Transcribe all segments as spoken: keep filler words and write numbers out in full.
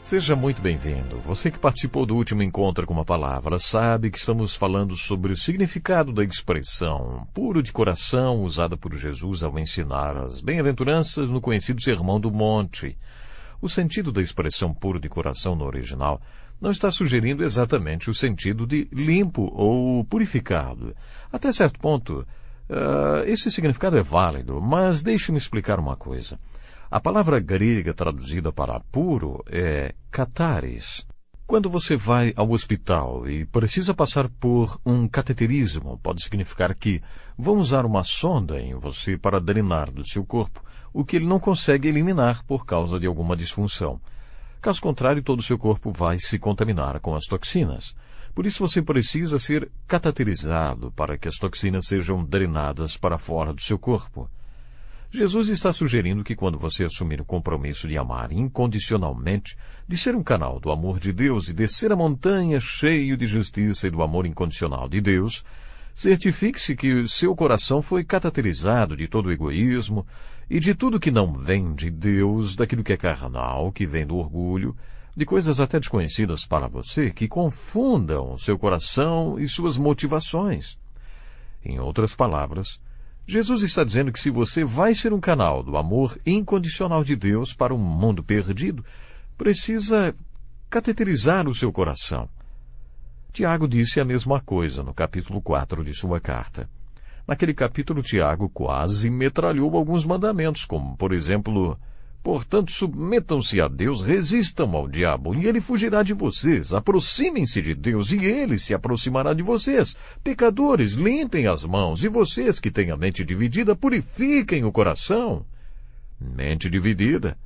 Seja muito bem-vindo. Você que participou do último Encontro com uma Palavra sabe que estamos falando sobre o significado da expressão puro de coração usada por Jesus ao ensinar as bem-aventuranças no conhecido Sermão do Monte. O sentido da expressão puro de coração no original não está sugerindo exatamente o sentido de limpo ou purificado. Até certo ponto, uh, esse significado é válido, mas deixe-me explicar uma coisa. A palavra grega traduzida para puro é catares. Quando você vai ao hospital e precisa passar por um cateterismo, pode significar que vão usar uma sonda em você para drenar do seu corpo o que ele não consegue eliminar por causa de alguma disfunção. Caso contrário, todo o seu corpo vai se contaminar com as toxinas. Por isso você precisa ser cateterizado para que as toxinas sejam drenadas para fora do seu corpo. Jesus está sugerindo que quando você assumir o compromisso de amar incondicionalmente, de ser um canal do amor de Deus e descer a montanha cheio de justiça e do amor incondicional de Deus, certifique-se que o seu coração foi cateterizado de todo o egoísmo e de tudo que não vem de Deus, daquilo que é carnal, que vem do orgulho, de coisas até desconhecidas para você, que confundam o seu coração e suas motivações. Em outras palavras, Jesus está dizendo que se você vai ser um canal do amor incondicional de Deus para um mundo perdido, precisa cateterizar o seu coração. Tiago disse a mesma coisa no capítulo quatro de sua carta. Naquele capítulo, Tiago quase metralhou alguns mandamentos, como, por exemplo, portanto, submetam-se a Deus, resistam ao diabo, e ele fugirá de vocês. Aproximem-se de Deus, e ele se aproximará de vocês. Pecadores, limpem as mãos, e vocês que têm a mente dividida, purifiquem o coração. Mente dividida.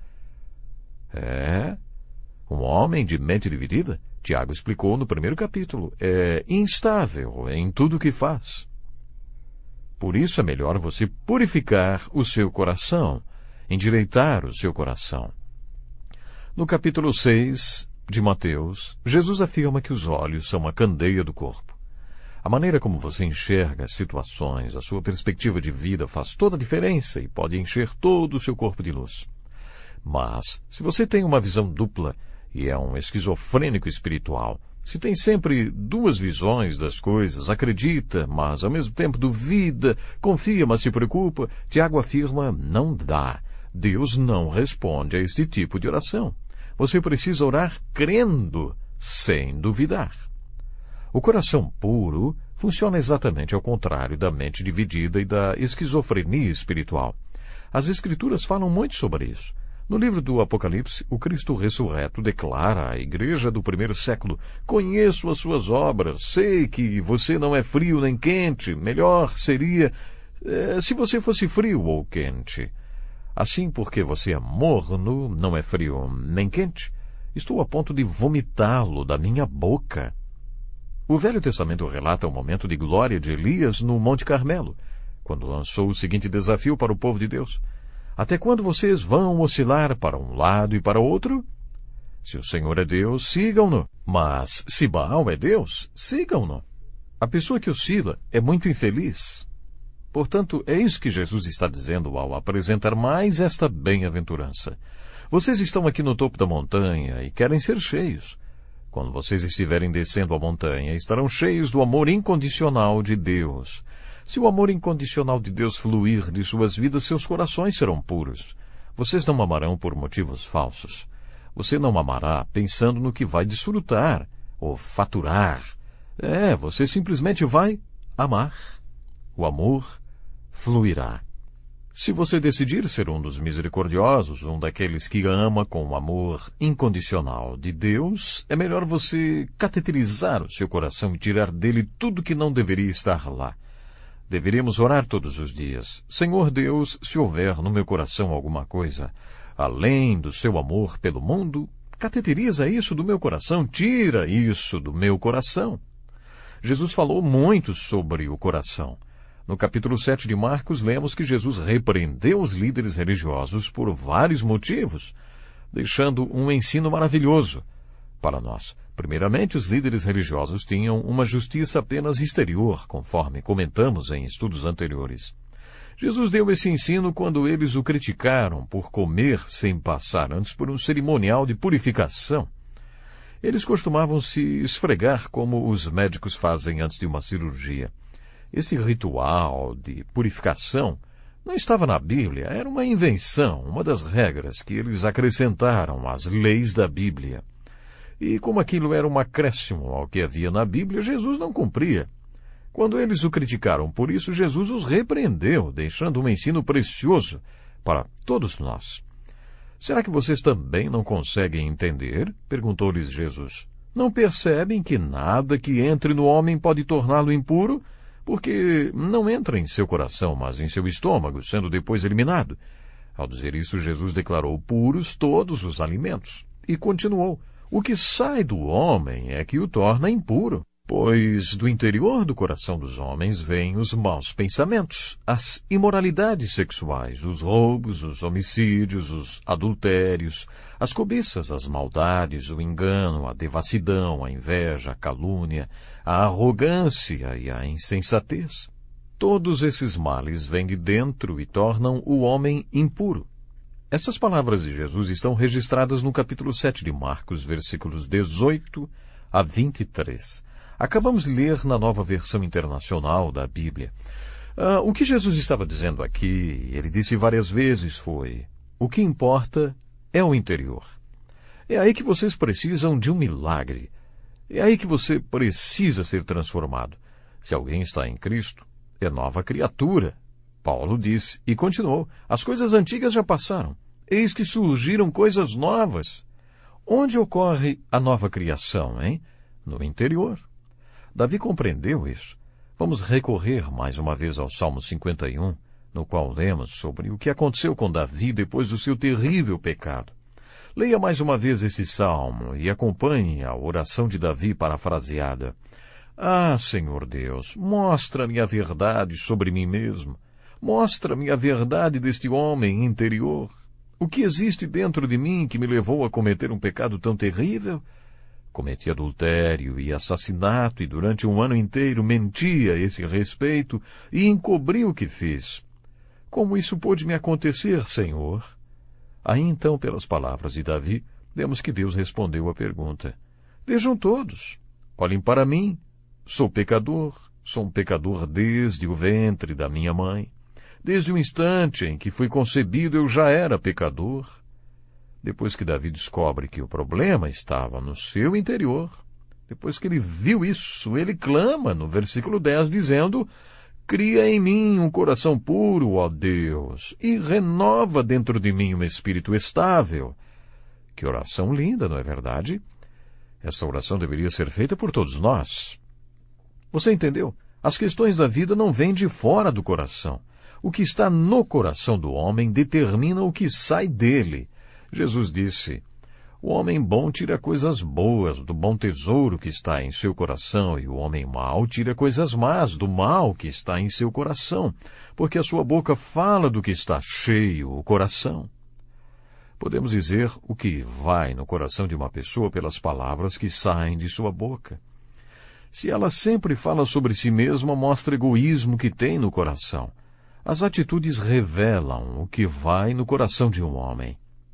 É, um homem de mente dividida, Tiago explicou no primeiro capítulo, é instável em tudo o que faz. Por isso é melhor você purificar o seu coração, endireitar o seu coração. No capítulo seis de Mateus, Jesus afirma que os olhos são a candeia do corpo. A maneira como você enxerga as situações, a sua perspectiva de vida faz toda a diferença e pode encher todo o seu corpo de luz. Mas, se você tem uma visão dupla e é um esquizofrênico espiritual, se tem sempre duas visões das coisas, acredita, mas ao mesmo tempo duvida, confia, mas se preocupa, Tiago afirma, não dá. Deus não responde a este tipo de oração. Você precisa orar crendo, sem duvidar. O coração puro funciona exatamente ao contrário da mente dividida e da esquizofrenia espiritual. As Escrituras falam muito sobre isso. No livro do Apocalipse, o Cristo ressurreto declara à igreja do primeiro século, conheço as suas obras, sei que você não é frio nem quente, melhor seria eh, se você fosse frio ou quente. Assim, porque você é morno, não é frio nem quente, estou a ponto de vomitá-lo da minha boca. O Velho Testamento relata o momento de glória de Elias no Monte Carmelo, quando lançou o seguinte desafio para o povo de Deus. Até quando vocês vão oscilar para um lado e para outro? Se o Senhor é Deus, sigam-no. Mas se Baal é Deus, sigam-no. A pessoa que oscila é muito infeliz. Portanto, é isso que Jesus está dizendo ao apresentar mais esta bem-aventurança. Vocês estão aqui no topo da montanha e querem ser cheios. Quando vocês estiverem descendo a montanha, estarão cheios do amor incondicional de Deus. Se o amor incondicional de Deus fluir de suas vidas, seus corações serão puros. Vocês não amarão por motivos falsos. Você não amará pensando no que vai desfrutar ou faturar. É, você simplesmente vai amar. O amor fluirá. Se você decidir ser um dos misericordiosos, um daqueles que ama com o amor incondicional de Deus, é melhor você cateterizar o seu coração e tirar dele tudo que não deveria estar lá. Deveríamos orar todos os dias. Senhor Deus, se houver no meu coração alguma coisa, além do seu amor pelo mundo, cateteriza isso do meu coração, tira isso do meu coração. Jesus falou muito sobre o coração. No capítulo sete de Marcos, lemos que Jesus repreendeu os líderes religiosos por vários motivos, deixando um ensino maravilhoso para nós. Primeiramente, os líderes religiosos tinham uma justiça apenas exterior, conforme comentamos em estudos anteriores. Jesus deu esse ensino quando eles o criticaram por comer sem passar antes por um cerimonial de purificação. Eles costumavam se esfregar como os médicos fazem antes de uma cirurgia. Esse ritual de purificação não estava na Bíblia, era uma invenção, uma das regras que eles acrescentaram às leis da Bíblia. E como aquilo era um acréscimo ao que havia na Bíblia, Jesus não cumpria. Quando eles o criticaram por isso, Jesus os repreendeu, deixando um ensino precioso para todos nós. Será que vocês também não conseguem entender? Perguntou-lhes Jesus. Não percebem que nada que entre no homem pode torná-lo impuro? Porque não entra em seu coração, mas em seu estômago, sendo depois eliminado. Ao dizer isso, Jesus declarou puros todos os alimentos. E continuou, o que sai do homem é que o torna impuro. Pois do interior do coração dos homens vêm os maus pensamentos, as imoralidades sexuais, os roubos, os homicídios, os adultérios, as cobiças, as maldades, o engano, a devassidão, a inveja, a calúnia, a arrogância e a insensatez. Todos esses males vêm de dentro e tornam o homem impuro. Essas palavras de Jesus estão registradas no capítulo sete de Marcos, versículos dezoito a vinte e três. Acabamos de ler na Nova Versão Internacional da Bíblia. Ah, o que Jesus estava dizendo aqui, ele disse várias vezes, foi: o que importa é o interior. É aí que vocês precisam de um milagre. É aí que você precisa ser transformado. Se alguém está em Cristo, é nova criatura. Paulo disse, e continuou, as coisas antigas já passaram. Eis que surgiram coisas novas. Onde ocorre a nova criação, hein? No interior. Davi compreendeu isso. Vamos recorrer mais uma vez ao Salmo cinquenta e um, no qual lemos sobre o que aconteceu com Davi depois do seu terrível pecado. Leia mais uma vez esse salmo e acompanhe a oração de Davi parafraseada. Ah, Senhor Deus, mostra-me a verdade sobre mim mesmo. Mostra-me a verdade deste homem interior. O que existe dentro de mim que me levou a cometer um pecado tão terrível? Cometi adultério e assassinato e durante um ano inteiro menti a esse respeito e encobri o que fiz. Como isso pôde me acontecer, Senhor? Aí então, pelas palavras de Davi, vemos que Deus respondeu à pergunta. Vejam todos, olhem para mim, sou pecador, sou um pecador desde o ventre da minha mãe. Desde o instante em que fui concebido eu já era pecador. Depois que Davi descobre que o problema estava no seu interior, depois que ele viu isso, ele clama no versículo dez, dizendo, cria em mim um coração puro, ó Deus, e renova dentro de mim um espírito estável. Que oração linda, não é verdade? Essa oração deveria ser feita por todos nós. Você entendeu? As questões da vida não vêm de fora do coração. O que está no coração do homem determina o que sai dele. Jesus disse, o homem bom tira coisas boas do bom tesouro que está em seu coração, e o homem mau tira coisas más do mal que está em seu coração, porque a sua boca fala do que está cheio o coração. Podemos dizer o que vai no coração de uma pessoa pelas palavras que saem de sua boca. Se ela sempre fala sobre si mesma, mostra egoísmo que tem no coração. As atitudes revelam o que vai no coração de um homem.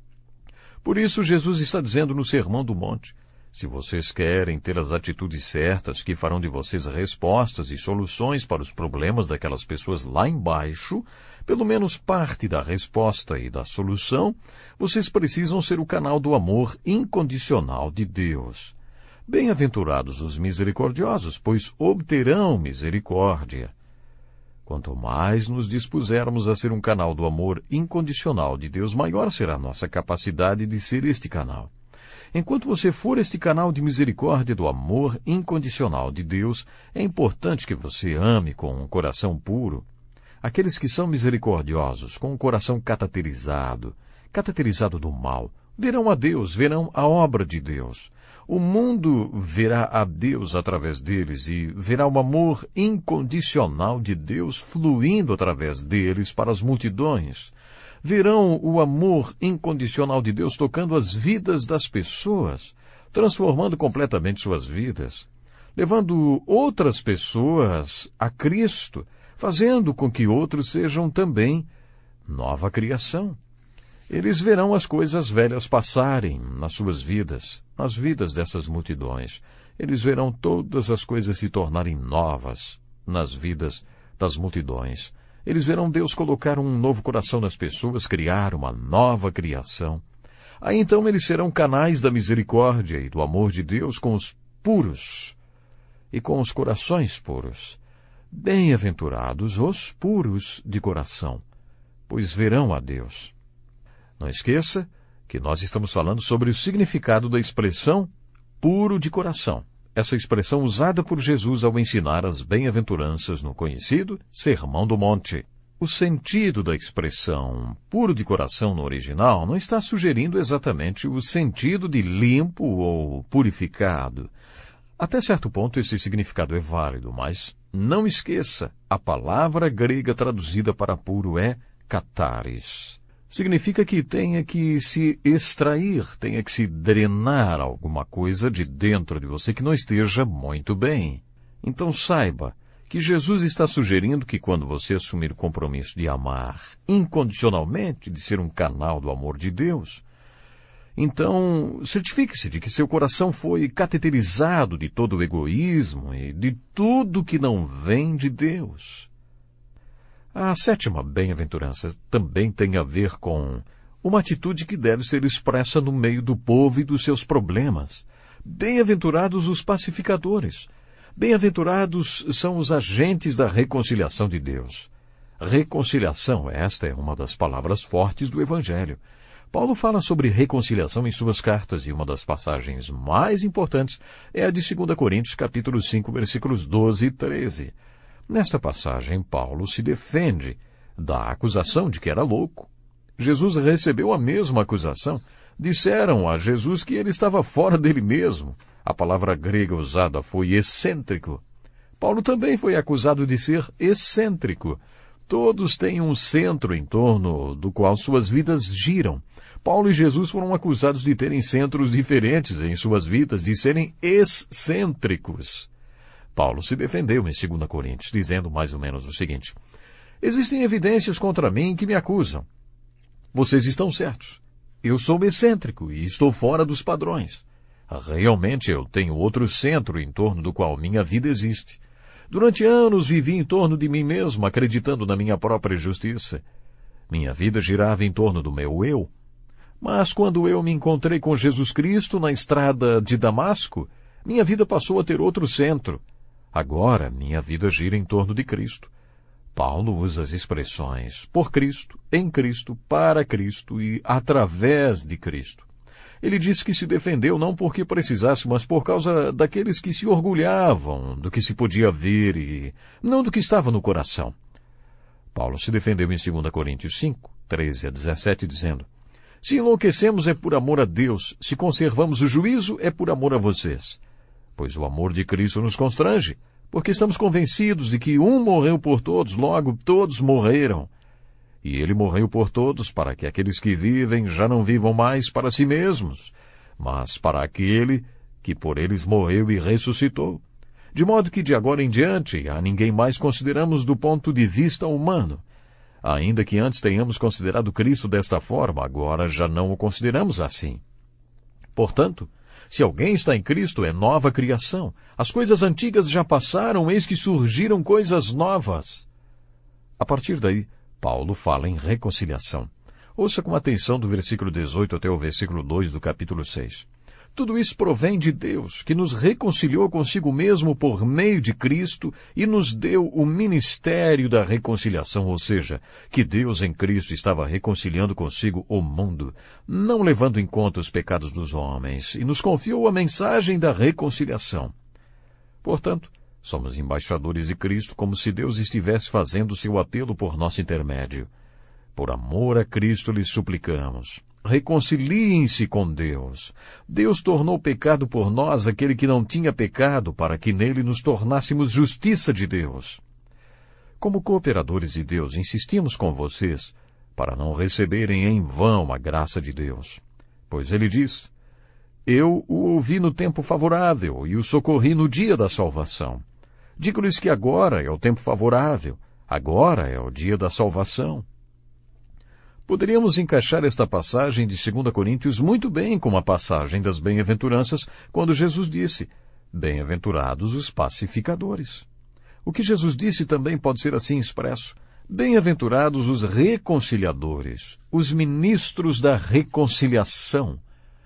Por isso, Jesus está dizendo no Sermão do Monte, se vocês querem ter as atitudes certas que farão de vocês respostas e soluções para os problemas daquelas pessoas lá embaixo, pelo menos parte da resposta e da solução, vocês precisam ser o canal do amor incondicional de Deus. Bem-aventurados os misericordiosos, pois obterão misericórdia. Quanto mais nos dispusermos a ser um canal do amor incondicional de Deus, maior será a nossa capacidade de ser este canal. Enquanto você for este canal de misericórdia do amor incondicional de Deus, é importante que você ame com um coração puro. Aqueles que são misericordiosos, com um coração cataterizado, cataterizado do mal, verão a Deus, verão a obra de Deus. O mundo verá a Deus através deles e verá o amor incondicional de Deus fluindo através deles para as multidões. Verão o amor incondicional de Deus tocando as vidas das pessoas, transformando completamente suas vidas, levando outras pessoas a Cristo, fazendo com que outros sejam também nova criação. Eles verão as coisas velhas passarem nas suas vidas, nas vidas dessas multidões. Eles verão todas as coisas se tornarem novas nas vidas das multidões. Eles verão Deus colocar um novo coração nas pessoas, criar uma nova criação. Aí então eles serão canais da misericórdia e do amor de Deus com os puros e com os corações puros. Bem-aventurados os puros de coração, pois verão a Deus. Não esqueça que nós estamos falando sobre o significado da expressão puro de coração. Essa expressão usada por Jesus ao ensinar as bem-aventuranças no conhecido Sermão do Monte. O sentido da expressão puro de coração no original não está sugerindo exatamente o sentido de limpo ou purificado. Até certo ponto esse significado é válido, mas não esqueça, a palavra grega traduzida para puro é kataris. Significa que tenha que se extrair, tenha que se drenar alguma coisa de dentro de você que não esteja muito bem. Então saiba que Jesus está sugerindo que quando você assumir o compromisso de amar incondicionalmente, de ser um canal do amor de Deus, então certifique-se de que seu coração foi cateterizado de todo o egoísmo e de tudo que não vem de Deus. A sétima bem-aventurança também tem a ver com uma atitude que deve ser expressa no meio do povo e dos seus problemas. Bem-aventurados os pacificadores. Bem-aventurados são os agentes da reconciliação de Deus. Reconciliação, esta é uma das palavras fortes do Evangelho. Paulo fala sobre reconciliação em suas cartas e uma das passagens mais importantes é a de dois Coríntios capítulo cinco, versículos doze e treze. Nesta passagem, Paulo se defende da acusação de que era louco. Jesus recebeu a mesma acusação. Disseram a Jesus que ele estava fora dele mesmo. A palavra grega usada foi excêntrico. Paulo também foi acusado de ser excêntrico. Todos têm um centro em torno do qual suas vidas giram. Paulo e Jesus foram acusados de terem centros diferentes em suas vidas, de serem excêntricos. Paulo se defendeu em dois Coríntios, dizendo mais ou menos o seguinte: existem evidências contra mim que me acusam. Vocês estão certos. Eu sou excêntrico e estou fora dos padrões. Realmente eu tenho outro centro em torno do qual minha vida existe. Durante anos vivi em torno de mim mesmo, acreditando na minha própria justiça. Minha vida girava em torno do meu eu. Mas quando eu me encontrei com Jesus Cristo na estrada de Damasco, minha vida passou a ter outro centro. Agora, minha vida gira em torno de Cristo. Paulo usa as expressões por Cristo, em Cristo, para Cristo e através de Cristo. Ele disse que se defendeu não porque precisasse, mas por causa daqueles que se orgulhavam do que se podia ver e não do que estava no coração. Paulo se defendeu em dois Coríntios cinco, treze a dezessete, dizendo: se enlouquecemos é por amor a Deus, se conservamos o juízo é por amor a vocês. Pois o amor de Cristo nos constrange, porque estamos convencidos de que um morreu por todos, logo todos morreram. E ele morreu por todos, para que aqueles que vivem já não vivam mais para si mesmos, mas para aquele que por eles morreu e ressuscitou. De modo que de agora em diante a ninguém mais consideramos do ponto de vista humano. Ainda que antes tenhamos considerado Cristo desta forma, agora já não o consideramos assim. Portanto, se alguém está em Cristo, é nova criação. As coisas antigas já passaram, eis que surgiram coisas novas. A partir daí, Paulo fala em reconciliação. Ouça com atenção do versículo dezoito até o versículo dois do capítulo seis. Tudo isso provém de Deus, que nos reconciliou consigo mesmo por meio de Cristo e nos deu o ministério da reconciliação, ou seja, que Deus em Cristo estava reconciliando consigo o mundo, não levando em conta os pecados dos homens, e nos confiou a mensagem da reconciliação. Portanto, somos embaixadores de Cristo como se Deus estivesse fazendo seu apelo por nosso intermédio. Por amor a Cristo lhes suplicamos. Reconciliem-se com Deus. Deus tornou pecado por nós aquele que não tinha pecado, para que nele nos tornássemos justiça de Deus. Como cooperadores de Deus, insistimos com vocês para não receberem em vão a graça de Deus. Pois ele diz: eu o ouvi no tempo favorável e o socorri no dia da salvação. Digo-lhes que agora é o tempo favorável. Agora é o dia da salvação. Poderíamos encaixar esta passagem de segunda Coríntios muito bem com a passagem das bem-aventuranças, quando Jesus disse, bem-aventurados os pacificadores. O que Jesus disse também pode ser assim expresso, bem-aventurados os reconciliadores, os ministros da reconciliação.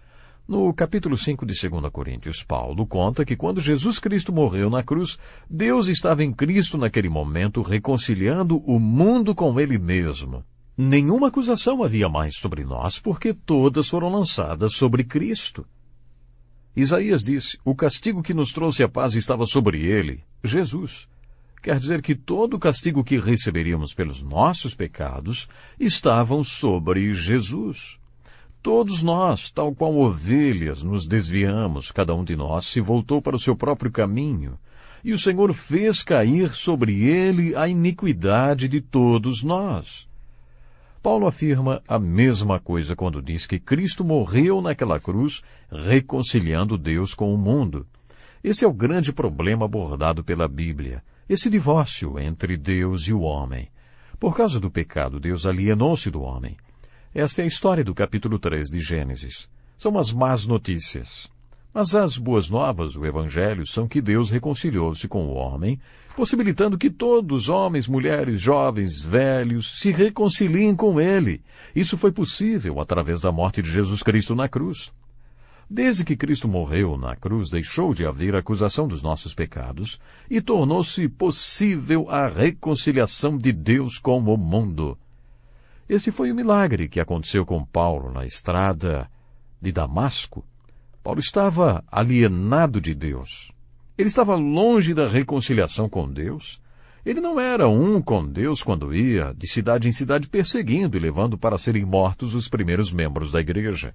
No capítulo cinco de segunda Coríntios, Paulo conta que quando Jesus Cristo morreu na cruz, Deus estava em Cristo naquele momento reconciliando o mundo com Ele mesmo. Nenhuma acusação havia mais sobre nós, porque todas foram lançadas sobre Cristo. Isaías disse, o castigo que nos trouxe a paz estava sobre Ele, Jesus. Quer dizer que todo o castigo que receberíamos pelos nossos pecados estavam sobre Jesus. Todos nós, tal qual ovelhas, nos desviamos, cada um de nós se voltou para o seu próprio caminho, e o Senhor fez cair sobre Ele a iniquidade de todos nós. Paulo afirma a mesma coisa quando diz que Cristo morreu naquela cruz, reconciliando Deus com o mundo. Esse é o grande problema abordado pela Bíblia. Esse divórcio entre Deus e o homem. Por causa do pecado, Deus alienou-se do homem. Esta é a história do capítulo três de Gênesis. São as más notícias. Mas as boas novas, o Evangelho, são que Deus reconciliou-se com o homem, possibilitando que todos, homens, mulheres, jovens, velhos, se reconciliem com Ele. Isso foi possível através da morte de Jesus Cristo na cruz. Desde que Cristo morreu na cruz, deixou de haver acusação dos nossos pecados e tornou-se possível a reconciliação de Deus com o mundo. Esse foi o milagre que aconteceu com Paulo na estrada de Damasco. Paulo estava alienado de Deus. Ele estava longe da reconciliação com Deus. Ele não era um com Deus quando ia de cidade em cidade perseguindo e levando para serem mortos os primeiros membros da igreja.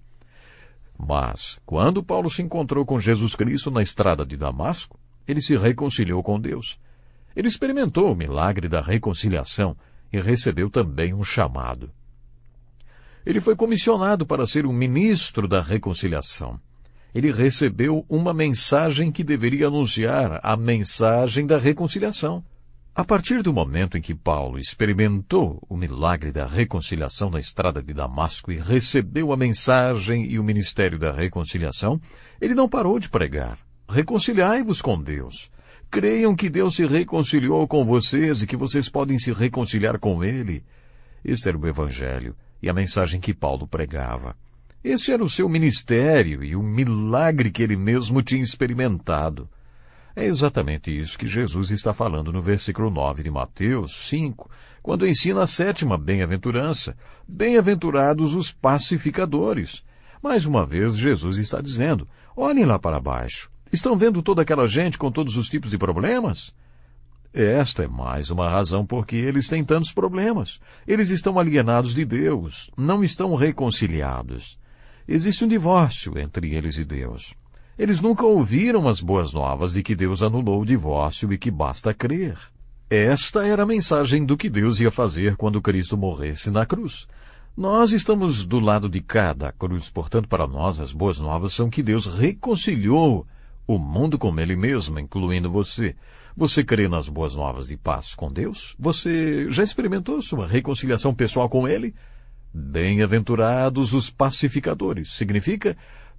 Mas, quando Paulo se encontrou com Jesus Cristo na estrada de Damasco, ele se reconciliou com Deus. Ele experimentou o milagre da reconciliação e recebeu também um chamado. Ele foi comissionado para ser um ministro da reconciliação. Ele recebeu uma mensagem que deveria anunciar a mensagem da reconciliação. A partir do momento em que Paulo experimentou o milagre da reconciliação na estrada de Damasco e recebeu a mensagem e o ministério da reconciliação, ele não parou de pregar. Reconciliai-vos com Deus. Creiam que Deus se reconciliou com vocês e que vocês podem se reconciliar com Ele. Este era o Evangelho e a mensagem que Paulo pregava. Este era o seu ministério e o milagre que ele mesmo tinha experimentado. É exatamente isso que Jesus está falando no versículo nove de Mateus cinco, quando ensina a sétima bem-aventurança. Bem-aventurados os pacificadores. Mais uma vez, Jesus está dizendo, olhem lá para baixo. Estão vendo toda aquela gente com todos os tipos de problemas? Esta é mais uma razão por que eles têm tantos problemas. Eles estão alienados de Deus, não estão reconciliados. Existe um divórcio entre eles e Deus. Eles nunca ouviram as boas novas de que Deus anulou o divórcio e que basta crer. Esta era a mensagem do que Deus ia fazer quando Cristo morresse na cruz. Nós estamos do lado de cá da cruz, portanto, para nós as boas novas são que Deus reconciliou o mundo com Ele mesmo, incluindo você. Você crê nas boas novas de paz com Deus? Você já experimentou sua reconciliação pessoal com Ele? Bem-aventurados os pacificadores. Significa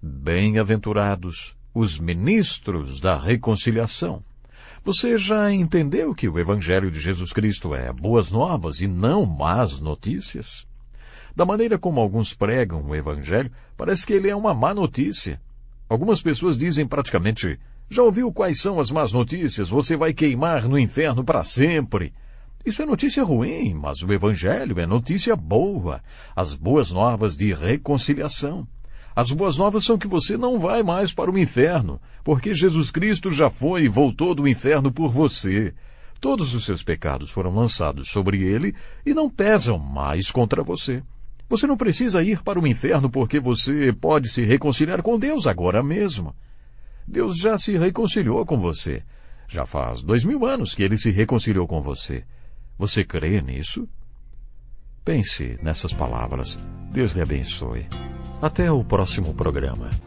bem-aventurados os ministros da reconciliação. Você já entendeu que o Evangelho de Jesus Cristo é boas novas e não más notícias? Da maneira como alguns pregam o Evangelho, parece que ele é uma má notícia. Algumas pessoas dizem praticamente, já ouviu quais são as más notícias? Você vai queimar no inferno para sempre. Isso é notícia ruim, mas o Evangelho é notícia boa. As boas novas de reconciliação. As boas novas são que você não vai mais para o inferno, porque Jesus Cristo já foi e voltou do inferno por você. Todos os seus pecados foram lançados sobre ele e não pesam mais contra você. Você não precisa ir para o inferno porque você pode se reconciliar com Deus agora mesmo. Deus já se reconciliou com você. Já faz dois mil anos que ele se reconciliou com você. Você crê nisso? Pense nessas palavras. Deus lhe abençoe. Até o próximo programa.